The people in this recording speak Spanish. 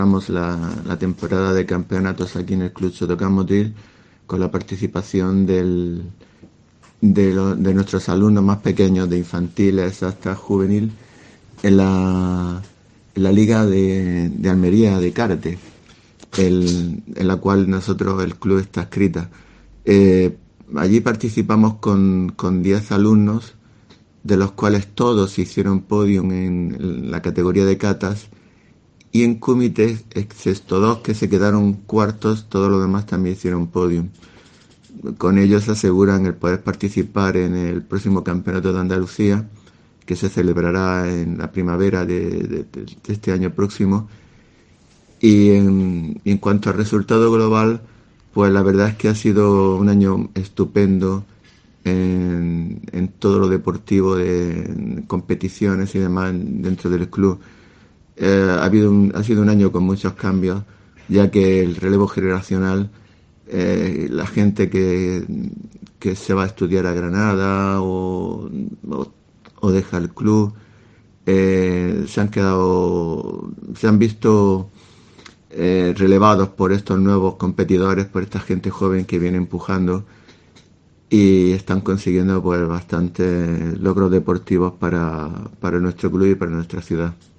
Cerramos la temporada de campeonatos aquí en el Club Sotocán Motril con la participación de nuestros alumnos más pequeños, de infantiles hasta juvenil, en la Liga de Almería de Karate, en la cual el club está escrita. Allí participamos con 10 alumnos, de los cuales todos hicieron podium en la categoría de catas, y en comités, excepto dos que se quedaron cuartos, todos los demás también hicieron podium. Con ellos aseguran el poder participar en el próximo campeonato de Andalucía, que se celebrará en la primavera de este año próximo. Y en cuanto al resultado global, pues la verdad es que ha sido un año estupendo en todo lo deportivo, de competiciones y demás dentro del club. Ha sido un año con muchos cambios, ya que el relevo generacional, la gente que se va a estudiar a Granada o deja el club, se han visto relevados por estos nuevos competidores, por esta gente joven que viene empujando y están consiguiendo pues bastantes logros deportivos para nuestro club y para nuestra ciudad.